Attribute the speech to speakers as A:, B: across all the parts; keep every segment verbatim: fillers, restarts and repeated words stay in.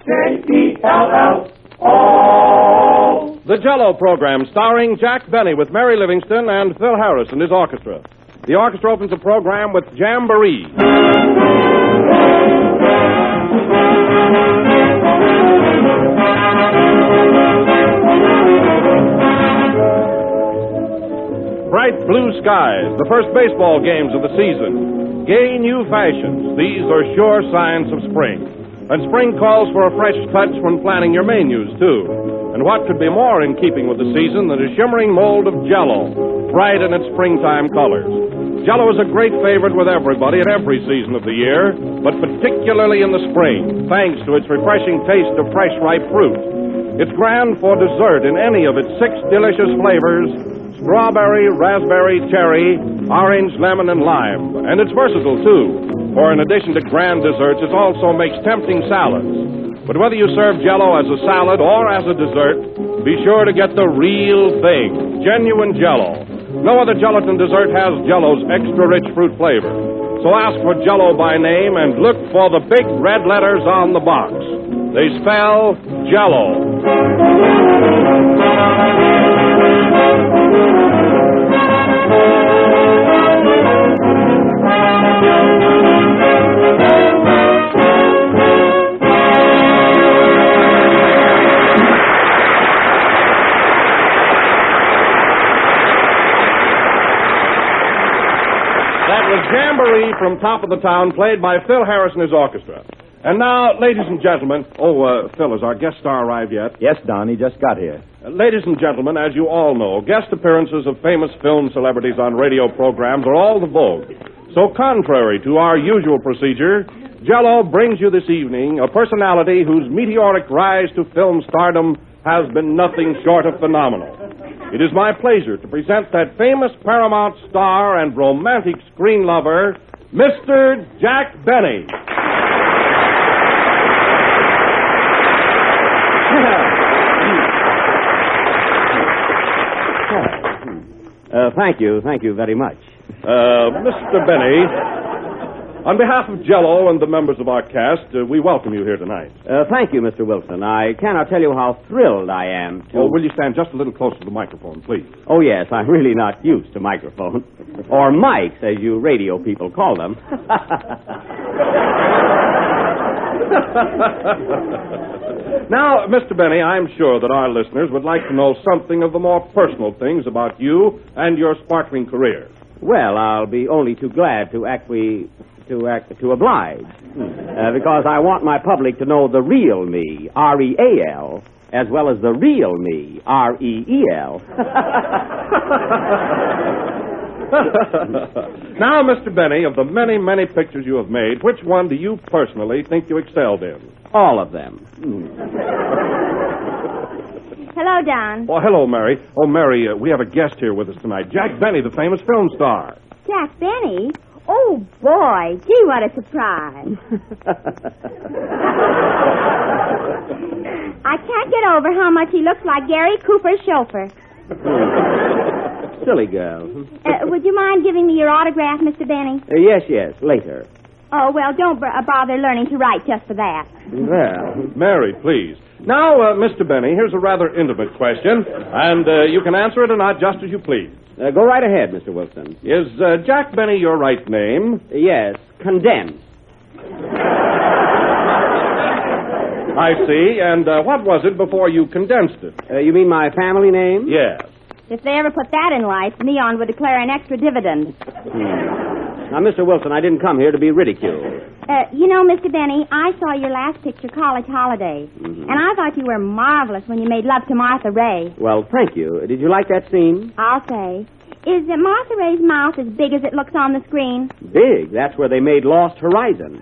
A: J E L L O.
B: The Jell-O program, starring Jack Benny with Mary Livingston and Phil Harris and his orchestra. The orchestra opens the program with Jamboree. Bright blue skies, the first baseball games of the season. Gay new fashions, these are sure signs of spring. And spring calls for a fresh touch when planning your menus, too. And what could be more in keeping with the season than a shimmering mold of Jell-O, bright in its springtime colors. Jell-O is a great favorite with everybody at every season of the year, but particularly in the spring, thanks to its refreshing taste of fresh, ripe fruit. It's grand for dessert in any of its six delicious flavors: strawberry, raspberry, cherry, orange, lemon, and lime. And it's versatile, too, for in addition to grand desserts, it also makes tempting salads. But whether you serve Jell-O as a salad or as a dessert, be sure to get the real thing, genuine Jell-O. No other gelatin dessert has Jell-O's extra-rich fruit flavor. So ask for Jell-O by name and look for the big red letters on the box. They spell Jamboree from Top of the Town, played by Phil Harris and his orchestra. And now, ladies and gentlemen... Oh, uh, Phil, has our guest star arrived yet?
C: Yes, Don, he just got here.
B: Uh, ladies and gentlemen, as you all know, guest appearances of famous film celebrities on radio programs are all the vogue. So contrary to our usual procedure, Jell-O brings you this evening a personality whose meteoric rise to film stardom has been nothing short of phenomenal. It is my pleasure to present that famous Paramount star and romantic screen lover, Mister Jack Benny.
C: Uh, thank you, thank you very much.
B: Uh, Mister Benny, on behalf of Jell-O and the members of our cast, uh, we welcome you here tonight.
C: Uh, thank you, Mister Wilson. I cannot tell you how thrilled I am to...
B: Oh, will you stand just a little closer to the microphone, please?
C: Oh, yes, I'm really not used to microphones. Or mics, as you radio people call them.
B: Now, Mister Benny, I'm sure that our listeners would like to know something of the more personal things about you and your sparkling career.
C: Well, I'll be only too glad to acqui... to act... to oblige. Uh, because I want my public to know the real me, R E A L, as well as the real me, R E E L.
B: Now, Mister Benny, of the many, many pictures you have made, which one do you personally think you excelled in?
C: All of them.
D: Hello, Don.
B: Oh, hello, Mary. Oh, Mary, uh, we have a guest here with us tonight. Jack Benny, the famous film star.
D: Jack Benny? Oh, boy. Gee, what a surprise. I can't get over how much he looks like Gary Cooper's chauffeur.
C: Silly girl.
D: Uh, would you mind giving me your autograph, Mister Benny?
C: Uh, yes, yes, later.
D: Oh, well, don't b- bother learning to write just for that.
C: Well...
B: Mary, please. Now, uh, Mister Benny, here's a rather intimate question, and uh, you can answer it or not just as you please.
C: Uh, go right ahead, Mister Wilson.
B: Is uh, Jack Benny your right name?
C: Uh, yes, condensed.
B: I see. And uh, what was it before you condensed it?
C: Uh, you mean my family name?
B: Yes.
D: If they ever put that in lights, Neon would declare an extra dividend.
C: Hmm. Now, Mister Wilson, I didn't come here to be ridiculed.
D: Uh, you know, Mister Benny, I saw your last picture, College Holidays,
C: mm-hmm.
D: and I thought you were marvelous when you made love to Martha Ray.
C: Well, thank you. Did you like that scene?
D: I'll say. Is uh, Martha Ray's mouth as big as it looks on the screen?
C: Big. That's where they made Lost Horizon.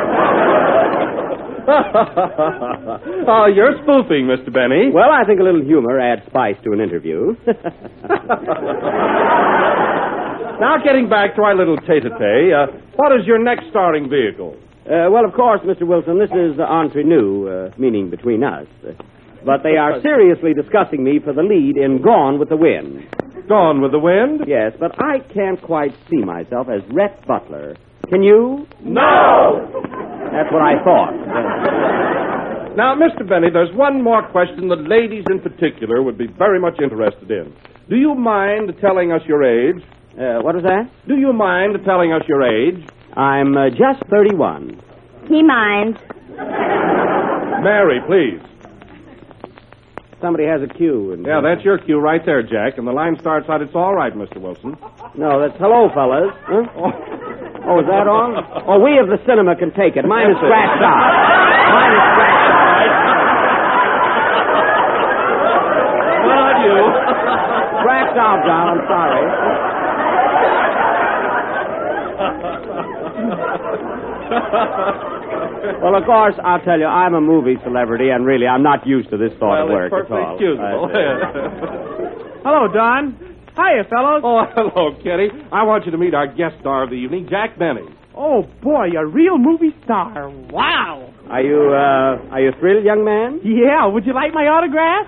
B: Oh, you're spoofing, Mister Benny.
C: Well, I think a little humor adds spice to an interview.
B: Now, getting back to our little tete-a-tete, uh, what is your next starring vehicle?
C: Uh, well, of course, Mister Wilson, this is uh, entre nous, uh, meaning between us. Uh, but they are seriously discussing me for the lead in Gone with the Wind.
B: Gone with the Wind?
C: Yes, but I can't quite see myself as Rhett Butler. Can you?
A: No!
C: That's what I thought.
B: Now, Mister Benny, there's one more question that ladies in particular would be very much interested in. Do you mind telling us your age?
C: Uh, what was that?
B: Do you mind telling us your age?
C: I'm uh, just thirty-one.
D: He minds.
B: Mary, please.
C: Somebody has a cue. And,
B: Yeah, that's your cue right there, Jack. And the line starts out, it's all right, Mister Wilson.
C: No, that's hello, fellas. Huh? Oh, is that on? Oh, we of the cinema can take it. Mine is scratched out. Mine is scratched out.
B: Not you.
C: Scratched out, John. I'm sorry. Well, of course, I'll tell you, I'm a movie celebrity, and really, I'm not used to this sort
B: well,
C: of work
B: it's
C: at all.
B: excusable.
E: Hello, Don. Hiya, fellows.
B: Oh, hello, Kitty. I want you to meet our guest star of the evening, Jack Benny.
E: Oh, boy, a real movie star. Wow.
C: Are you, uh, are you thrilled, young man?
E: Yeah, would you like my autograph?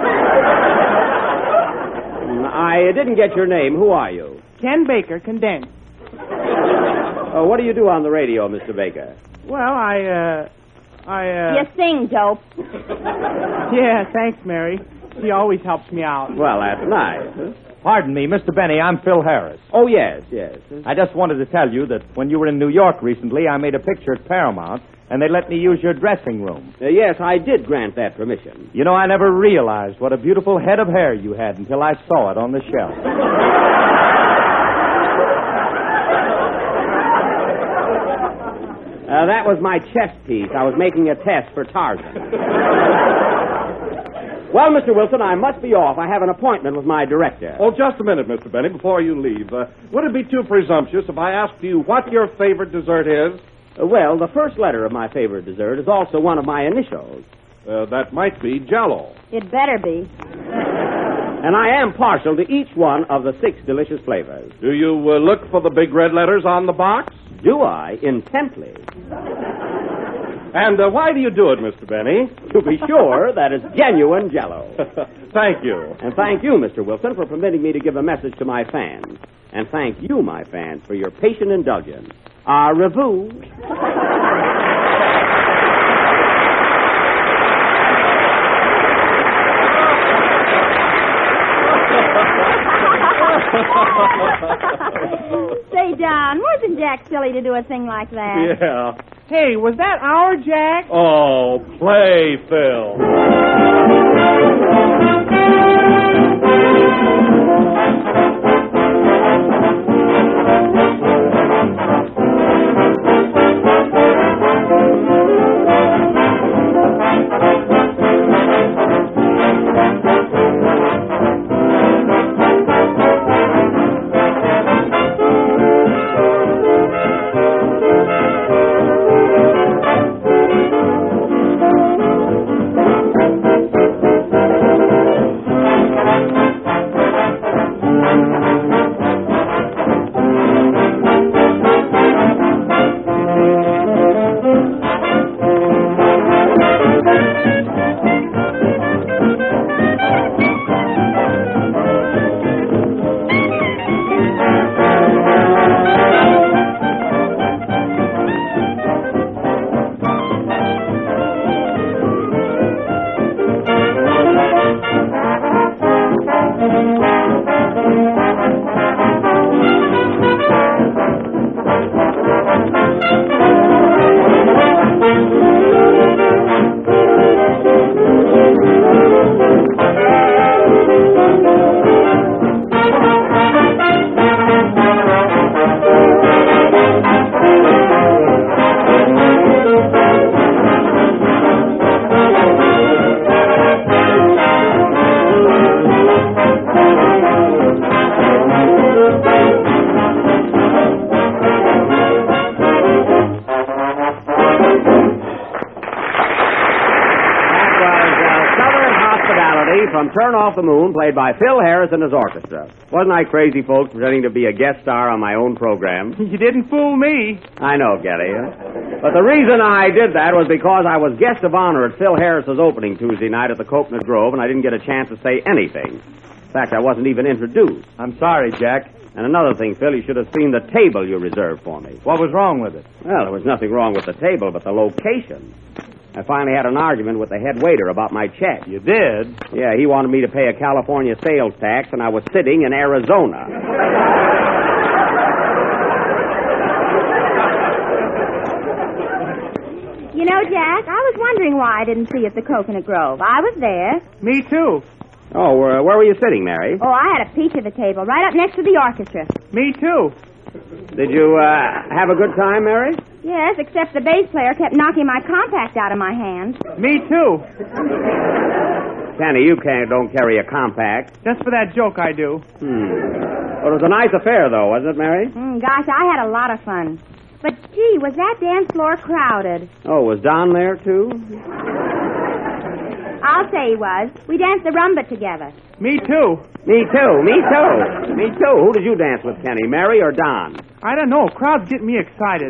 C: I didn't get your name. Who are you?
E: Ken Baker, condensed.
C: Uh, what do you do on the radio, Mister Baker?
E: Well, I, uh, I, uh...
D: You sing, dope.
E: Yeah, thanks, Mary. She always helps me out.
C: Well, that's nice. Huh?
F: Pardon me, Mister Benny, I'm Phil Harris.
C: Oh, yes, yes.
F: I just wanted to tell you that when you were in New York recently, I made a picture at Paramount, and they let me use your dressing room.
C: Uh, yes, I did grant that permission.
F: You know, I never realized what a beautiful head of hair you had until I saw it on the shelf.
C: Uh, that was my chest piece. I was making a test for Tarzan. Well, Mister Wilson, I must be off. I have an appointment with my director.
B: Oh, just a minute, Mister Benny, before you leave. Uh, would it be too presumptuous if I asked you what your favorite dessert is?
C: Uh, well, the first letter of my favorite dessert is also one of my initials.
B: Uh, that might be Jell-O.
D: It better be.
C: And I am partial to each one of the six delicious flavors.
B: Do you uh, look for the big red letters on the box?
C: Do I? Intently.
B: And uh, why do you do it, Mister Benny?
C: To be sure, that is genuine Jell-O.
B: Thank you.
C: And thank you, Mister Wilson, for permitting me to give a message to my fans. And thank you, my fans, for your patient indulgence. Au revoir.
D: Say, John, wasn't Jack silly to do a thing like that?
B: Yeah.
E: Hey, was that our Jack?
B: Oh, play, Phil.
C: From Turn Off the Moon, played by Phil Harris and his orchestra. Wasn't I crazy, folks, pretending to be a guest star on my own program?
E: You didn't fool me.
C: I know, Getty. But the reason I did that was because I was guest of honor at Phil Harris's opening Tuesday night at the Coconut Grove, and I didn't get a chance to say anything. In fact, I wasn't even introduced.
F: I'm sorry, Jack.
C: And another thing, Phil, you should have seen the table you reserved for me.
F: What was wrong with it?
C: Well, there was nothing wrong with the table, but the location. I finally had an argument with the head waiter about my check.
F: You did?
C: Yeah, he wanted me to pay a California sales tax, and I was sitting in Arizona.
D: You know, Jack, I was wondering why I didn't see you at the Coconut Grove. I was there.
E: Me too.
C: Oh, uh, where were you sitting, Mary?
D: Oh, I had a peach of the table right up next to the orchestra.
E: Me too.
C: Did you uh, have a good time, Mary?
D: Yes, except the bass player kept knocking my compact out of my hand.
E: Me too.
C: Kenny, you can't don't carry a compact.
E: Just for that joke I do.
C: Hmm. Well, it was a nice affair, though, wasn't it, Mary?
D: Mm, gosh, I had a lot of fun. But, gee, was that dance floor crowded?
C: Oh, was Don there, too?
D: I'll say he was. We danced the rumba together.
E: Me too.
C: Me too, me too. Me too. Who did you dance with, Kenny, Mary or Don?
E: I don't know. Crowds get me excited.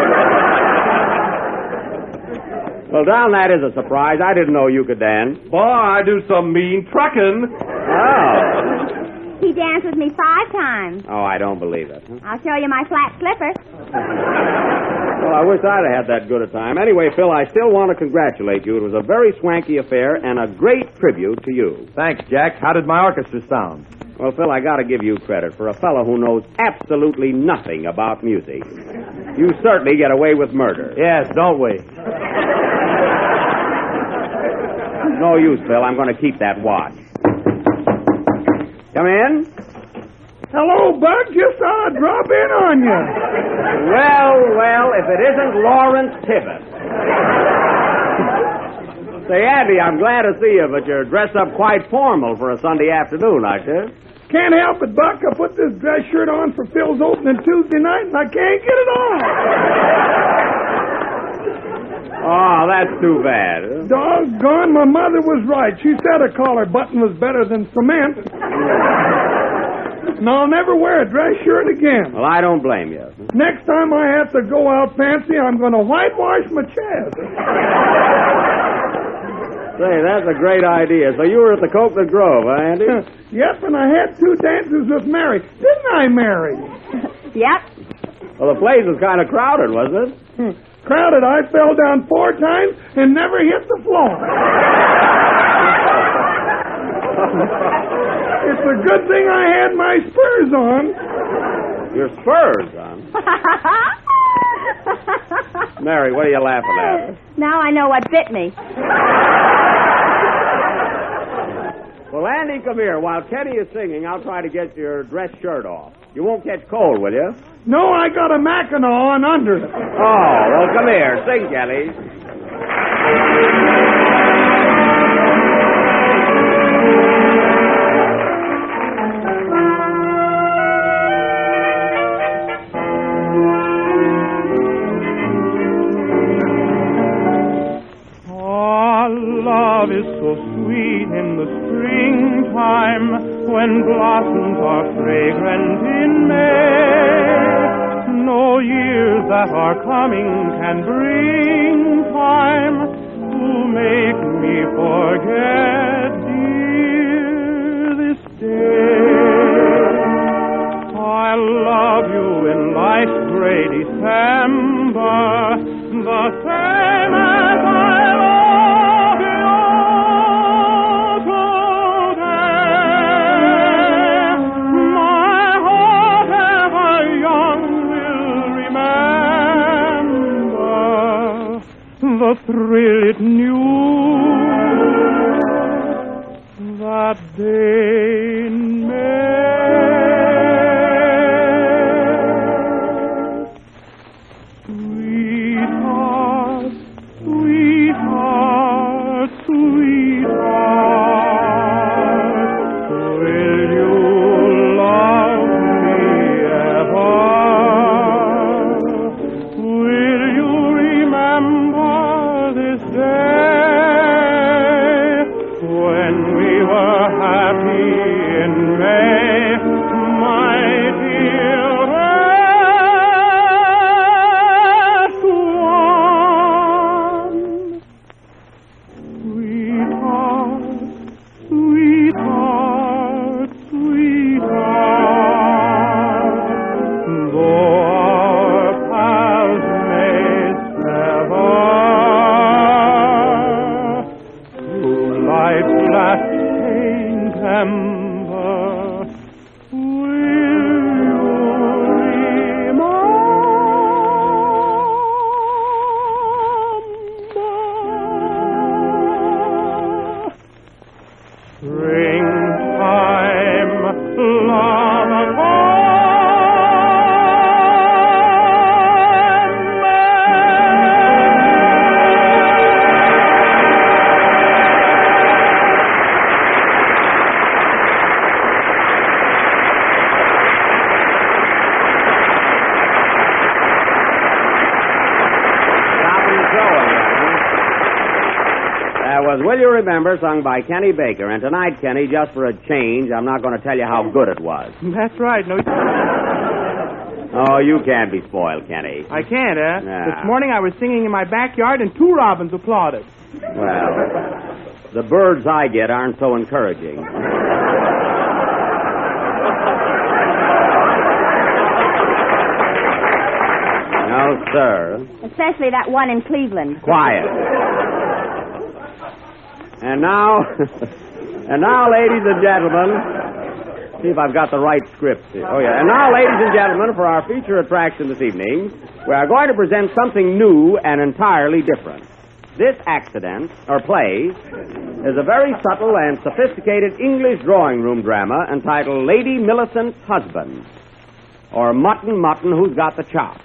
C: Well, Don, that is a surprise. I didn't know you could dance.
B: Boy, I do some mean trucking.
C: Oh.
D: He danced with me five times.
C: Oh, I don't believe it. Huh?
D: I'll show you my flat slipper.
C: Well, I wish I'd have had that good a time. Anyway, Phil, I still want to congratulate you. It was a very swanky affair and a great tribute to you.
F: Thanks, Jack. How did my orchestra sound?
C: Well, Phil, I got to give you credit for a fellow who knows absolutely nothing about music. You certainly get away with murder.
F: Yes, don't we?
C: No use, Phil. I'm going to keep that watch. Come in.
A: Hello, Buck. Just thought I'd drop in on you.
C: Well, well, if it isn't Lawrence Tibbet. Say, Andy, I'm glad to see you, but you're dressed up quite formal for a Sunday afternoon, aren't you?
A: Can't help it, Buck. I put this dress shirt on for Phil's opening Tuesday night, and I can't get it off.
C: Oh, that's too bad.
A: Doggone, my mother was right. She said a collar button was better than cement. And I'll never wear a dress shirt again.
C: Well, I don't blame you.
A: Next time I have to go out fancy, I'm going to whitewash my chest.
C: Say, that's a great idea. So you were at the Coconut Grove, huh, Andy?
A: Yep, and I had two dances with Mary. Didn't I, Mary?
D: Yep.
C: Well, the place was kind of crowded, wasn't it?
A: Hmm. Crowded, I fell down four times and never hit the floor. It's a good thing I had my spurs on.
C: Your spurs on? Mary, what are you laughing at?
D: Now I know what bit me.
C: Well, Andy, come here. While Kenny is singing, I'll try to get your dress shirt off. You won't catch cold, will you?
A: No, I got a Mackinac on under it.
C: Oh, well, come here. Sing, Kenny.
E: Love is so sweet in the springtime when blossoms are fragrant in May. No years that are coming can bring time to make me forget, dear, this day. I love you in life's gray December, the same as I love you. The thrill it knew that day in May. Sweetheart, sweetheart, sweetheart, will you love me ever? Will you remember this day when we were happy remember? Will you remember? Springtime, love of
C: Was Will You Remember, sung by Kenny Baker. And tonight, Kenny, just for a change, I'm not going to tell you how good it was.
E: That's right. No.
C: Oh, you can't be spoiled, Kenny.
E: I can't, eh?
C: Yeah.
E: This morning I was singing in my backyard and two robins applauded.
C: Well, the birds I get aren't so encouraging. No, sir.
D: Especially that one in Cleveland.
C: Quiet. And now, and now, ladies and gentlemen, see if I've got the right script here. Oh, yeah. And now, ladies and gentlemen, for our feature attraction this evening, we are going to present something new and entirely different. This accident, or play, is a very subtle and sophisticated English drawing room drama entitled Lady Millicent's Husband, or Mutton Mutton Who's Got the Chop.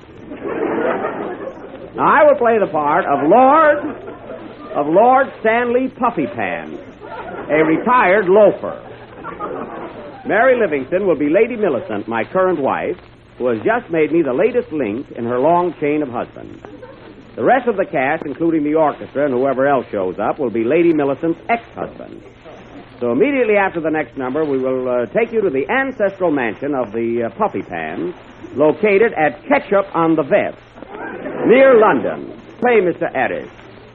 C: Now, I will play the part of Lord... of Lord Stanley Puffypan, a retired loafer. Mary Livingston will be Lady Millicent, my current wife, who has just made me the latest link in her long chain of husbands. The rest of the cast, including the orchestra and whoever else shows up, will be Lady Millicent's ex-husband. So immediately after the next number, we will uh, take you to the ancestral mansion of the uh, Puffypans, located at Ketchup-on-the-Vest, near London. Play, Mister Addis.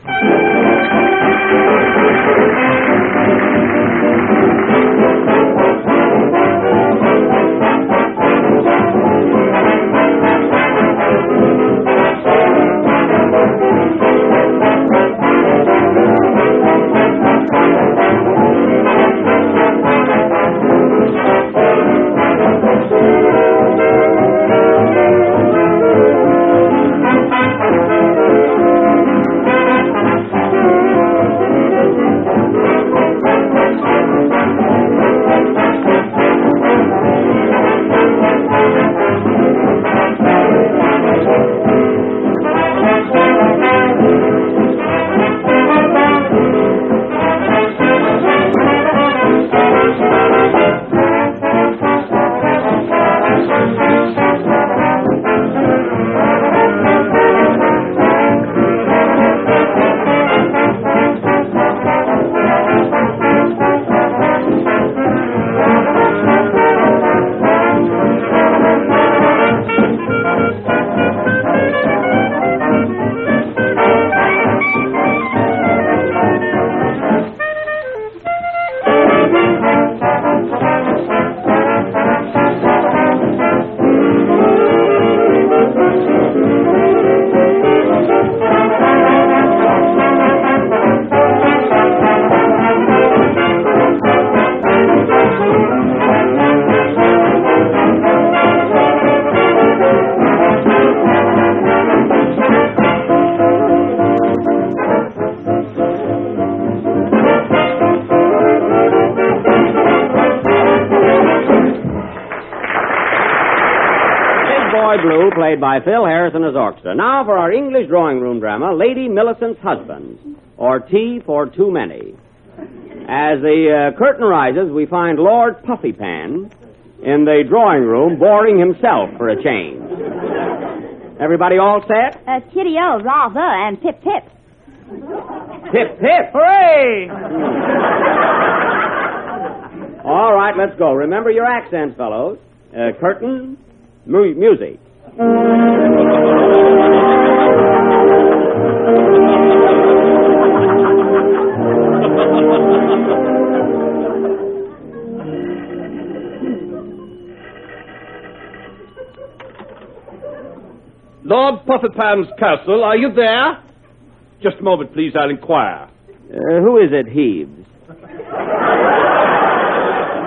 C: Blue, played by Phil Harris and his orchestra. Now for our English drawing room drama, Lady Millicent's Husband, or Tea for Too Many. As the uh, curtain rises, we find Lord Puffypan in the drawing room boring himself for a change. Everybody all set?
D: Uh, Kitty-o, rather, and pip-pip.
C: Pip-pip!
E: Hooray!
C: All right, let's go. Remember your accents, fellows. Uh, curtain, mu- music.
B: Lord Puffypan's castle, are you there? Just a moment, please, I'll inquire.
C: Uh, who is it, Heaves?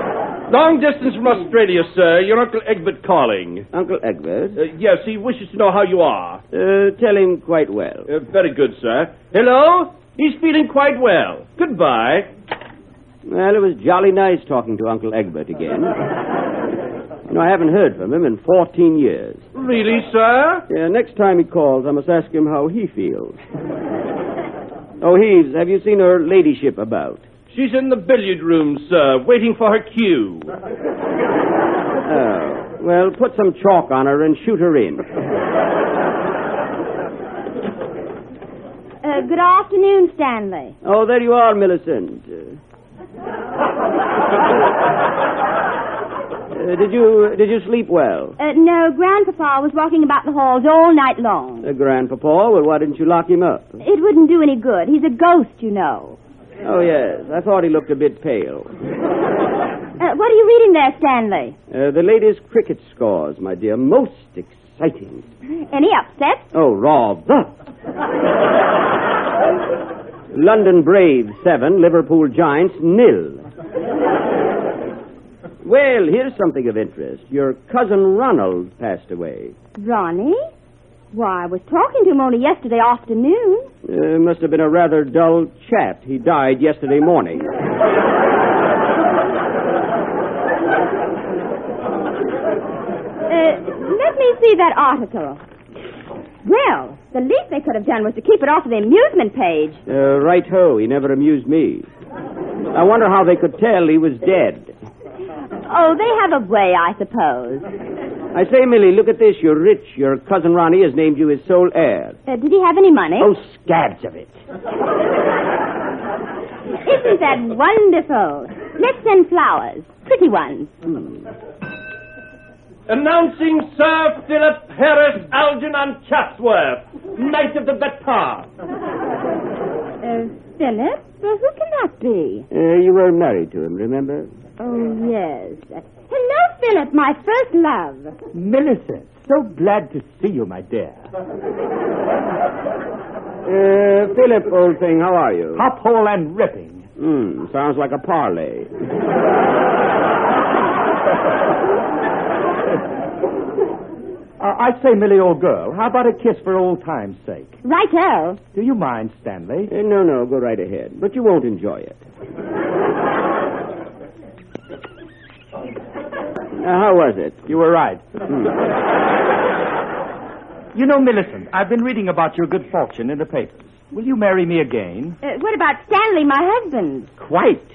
B: Long distance from Australia, sir. Your Uncle Egbert calling.
C: Uncle Egbert?
B: Uh, yes, he wishes to know how you are.
C: Uh, tell him quite well.
B: Uh, very good, sir. Hello? He's feeling quite well. Goodbye.
C: Well, it was jolly nice talking to Uncle Egbert again. You know, I haven't heard from him in fourteen years.
B: Really, sir?
C: Yeah, next time he calls, I must ask him how he feels. Oh, Heaves, have you seen her ladyship about?
B: She's in the billiard room, sir, waiting for her cue.
C: Oh, well, put some chalk on her and shoot her in.
D: Uh, good afternoon, Stanley.
C: Oh, there you are, Millicent. Uh, uh, did you did you sleep well?
D: Uh, no, Grandpapa was walking about the halls all night long.
C: Uh, Grandpapa? Well, why didn't you lock him up?
D: It wouldn't do any good. He's a ghost, you know.
C: Oh, yes. I thought he looked a bit pale.
D: Uh, what are you reading there, Stanley?
C: Uh, the latest cricket scores, my dear. Most exciting.
D: Any upsets?
C: Oh, rather. London Braves, seven. Liverpool Giants, nil. Well, here's something of interest. Your cousin Ronald passed away.
D: Ronnie? Why, I was talking to him only yesterday afternoon.
C: Uh, must have been a rather dull chat. He died yesterday morning.
D: Uh, let me see that article. Well, the least they could have done was to keep it off the amusement page.
C: Uh, right-ho. He never amused me. I wonder how they could tell he was dead.
D: Oh, they have a way, I suppose.
C: I say, Millie, look at this. You're rich. Your cousin Ronnie has named you his sole heir.
D: Uh, did he have any money?
C: Oh, scabs of it.
D: Isn't that wonderful? Let's send flowers. Pretty ones.
C: Hmm.
B: Announcing Sir Philip Harris Algernon Chatsworth, Knight of the Baton.
D: Uh, Philip? Well, who can that be?
C: Uh, you were married to him, remember?
D: Oh, yes. Uh, hello, Philip, my first love.
F: Millicent, so glad to see you, my dear.
C: Uh, Philip, old thing, how are you?
F: Hop hole and ripping.
C: Hmm, sounds like a parlay.
F: Uh, I say, Millie, old girl, how about a kiss for old time's sake?
D: Righto.
F: Do you mind, Stanley?
C: Uh, no, no, go right ahead. But you won't enjoy it. Now, how was it?
F: You were right.
C: Hmm.
F: You know, Millicent, I've been reading about your good fortune in the papers. Will you marry me again?
D: Uh, what about Stanley, my husband?
C: Quite.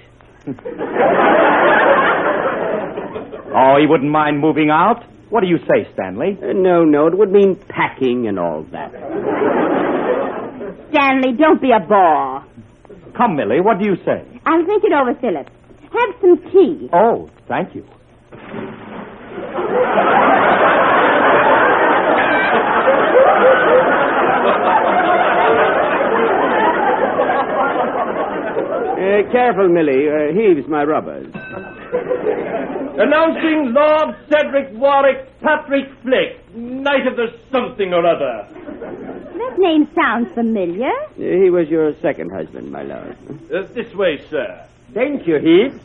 F: Oh, he wouldn't mind moving out? What do you say, Stanley?
C: Uh, no, no, it would mean packing and all that.
D: Stanley, don't be a bore.
F: Come, Millie, what do you say?
D: I'll think it over, Philip. Have some tea.
F: Oh, thank you.
C: Uh, careful, Millie. Uh, Heaves my rubbers.
B: Announcing Lord Cedric Warwick Patrick Flick, Knight of the something or other.
D: That name sounds familiar.
C: Uh, he was your second husband, my lord.
B: Uh, this way, sir.
F: Thank you, Heath.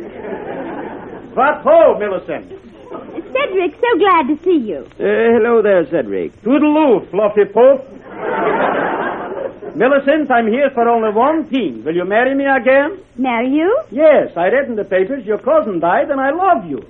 F: What ho, Millicent?
D: Cedric, so glad to see you.
C: Uh, hello there, Cedric.
F: Toodaloo, Fluffy Poof. Millicent, I'm here for only one thing. Will you marry me again?
D: Marry you?
F: Yes, I read in the papers your cousin died and I love you.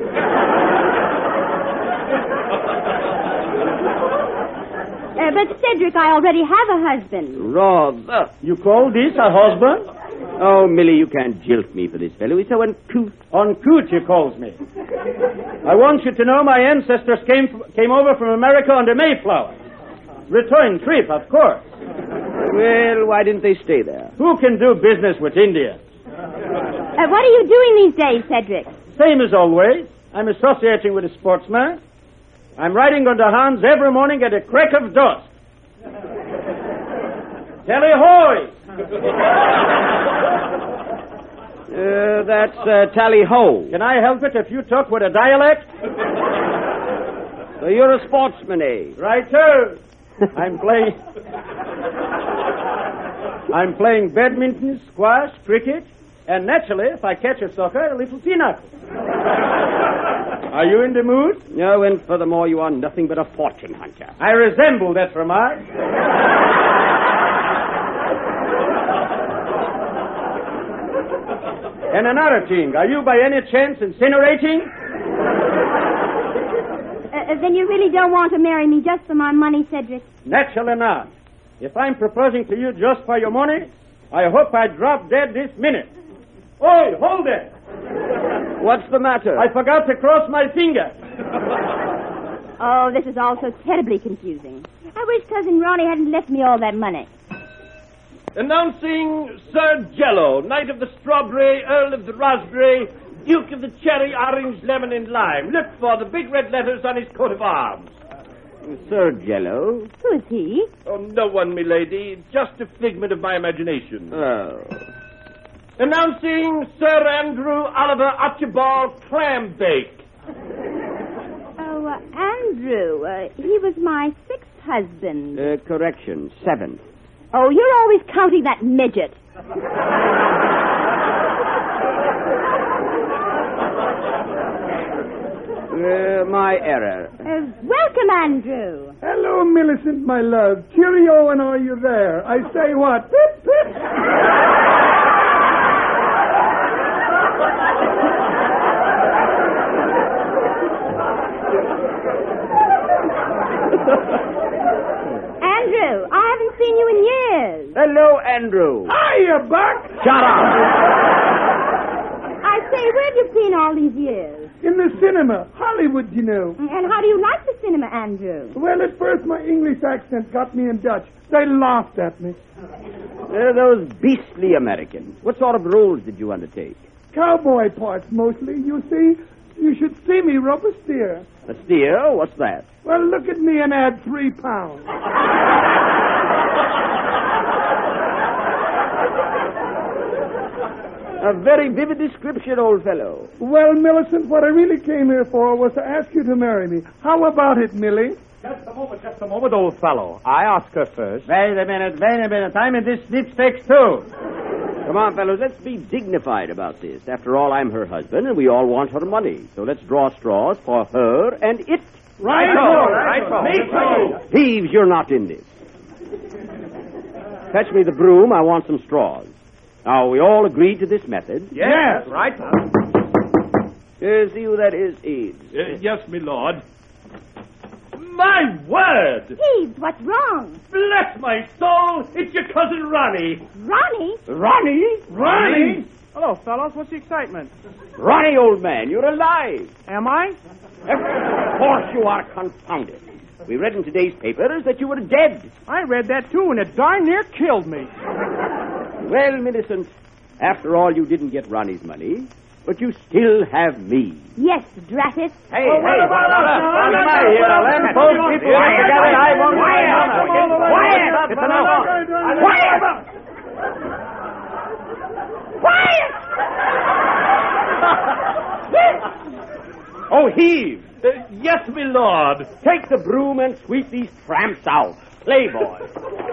D: Uh, but, Cedric, I already have a husband.
C: Rather.
F: You call this a husband?
C: Oh, Millie, you can't jilt me for this fellow. He's so uncouth.
F: Uncouth, he calls me. I want you to know my ancestors came came over from America on the Mayflower. Return trip, of course.
C: Well, why didn't they stay there?
F: Who can do business with India?
D: Uh, what are you doing these days, Cedric?
F: Same as always. I'm associating with a sportsman. I'm riding on the hounds every morning at the crack of dusk. Tally hoy!
C: Uh, that's uh, tally-ho.
F: Can I help it if you talk with a dialect?
C: So you're a sportsman, eh?
F: Right, sir. I'm playing... I'm playing badminton, squash, cricket, And naturally, if I catch a sucker, a little pinochle. Are you in the mood?
C: No, and furthermore, you are nothing but a fortune hunter.
F: I resemble that remark. And another thing, are you by any chance incinerating?
D: Uh, then you really don't want to marry me just for my money, Cedric?
F: Naturally not. If I'm proposing to you just for your money, I hope I drop dead this minute. Oi, hold it!
C: What's the matter?
F: I forgot to cross my finger.
D: Oh, this is all so terribly confusing. I wish Cousin Ronnie hadn't left me all that money.
B: Announcing Sir Jello, Knight of the Strawberry, Earl of the Raspberry, Duke of the Cherry, Orange, Lemon, and Lime. Look for the big red letters on his coat of arms.
C: Sir Jello?
D: Who is he?
B: Oh, no one, milady. Just a figment of my imagination.
C: Oh.
B: Announcing Sir Andrew Oliver Archibald Clambake.
D: Oh, uh, Andrew. Uh, he was my sixth husband.
C: Uh, correction, seventh.
D: Oh, you're always counting that midget.
C: Uh, my error.
D: Uh, welcome, Andrew.
A: Hello, Millicent, my love. Cheerio, and are you there? I say what? Pip, pip.
D: Andrew, I haven't seen you in years.
C: Hello, Andrew.
A: Hiya, Buck.
C: Shut up.
D: I say, where have you been all these years?
A: In the cinema. Hollywood, you know.
D: And how do you like the cinema, Andrew?
A: Well, at first my English accent got me in Dutch. They laughed at me.
C: Uh, those beastly Americans. What sort of roles did you undertake?
A: Cowboy parts, mostly. You see, you should see me rope a steer.
C: A steer? What's that?
A: Well, look at me and add three pounds.
C: A very vivid description, old fellow.
A: Well, Millicent, what I really came here for was to ask you to marry me. How about it, Millie?
E: Just a moment, just a moment, old fellow. I ask her first.
F: Wait a minute, wait a minute. I'm in this sweepstakes too.
C: Come on, fellows, let's be dignified about this. After all, I'm her husband, and we all want her money. So let's draw straws for her and it.
A: Right-o,
F: right-o. Me too.
C: Thieves, you're not in this. Fetch me the broom. I want some straws. Now, we all agreed to this method.
E: Yes, right.
C: Uh, see who that is, Eads.
B: Uh, yes, my lord. My word!
D: Steve, what's wrong?
B: Bless my soul! It's your cousin Ronnie.
D: Ronnie?
C: Ronnie?
B: Ronnie?
E: Hello, fellows. What's the excitement?
C: Ronnie, old man, you're alive.
E: Am I?
C: Of course you are, confounded. We read in today's papers that you were dead.
E: I read that, too, and it darn near killed me.
C: Well, Millicent, after all, you didn't get Ronnie's money, but you still have me.
D: Yes, drat it.
C: Hey,
F: Oh, what
C: hey,
F: about
C: hold
F: us?
C: up.
F: Now,
C: Hold
F: now,
C: up.
F: now, now, let both people get together. I won't
C: Quiet.
F: Quiet.
C: It's enough.
F: Quiet.
C: Oh, heave.
B: Uh, yes, my lord.
C: Take the broom and sweep these tramps out. Playboy.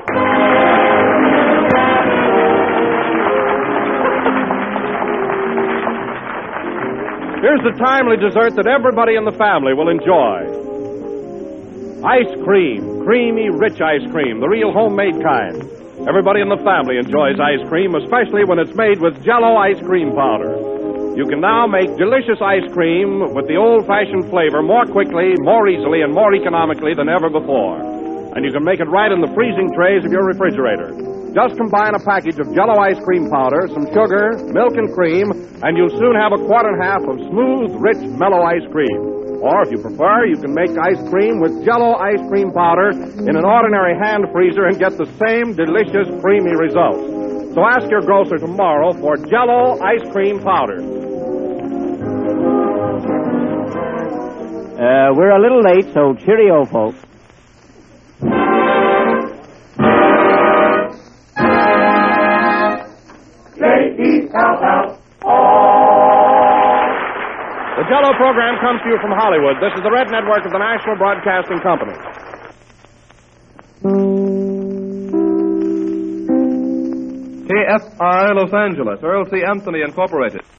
B: Here's the timely dessert that everybody in the family will enjoy. Ice cream. Creamy, rich ice cream. The real homemade kind. Everybody in the family enjoys ice cream, especially when it's made with Jell-O ice cream powder. You can now make delicious ice cream with the old-fashioned flavor more quickly, more easily, and more economically than ever before. And you can make it right in the freezing trays of your refrigerator. Just combine a package of Jell-O ice cream powder, some sugar, milk, and cream, and you'll soon have a quart and a half of smooth, rich, mellow ice cream. Or, if you prefer, you can make ice cream with Jell-O ice cream powder in an ordinary hand freezer and get the same delicious, creamy results. So ask your grocer tomorrow for Jell-O ice cream powder.
C: Uh, we're a little late, so cheerio, folks.
B: The Jell-O program comes to you from Hollywood. This is the Red Network of the National Broadcasting Company.
E: T
G: F I, Los Angeles. Earl C. Anthony, Incorporated.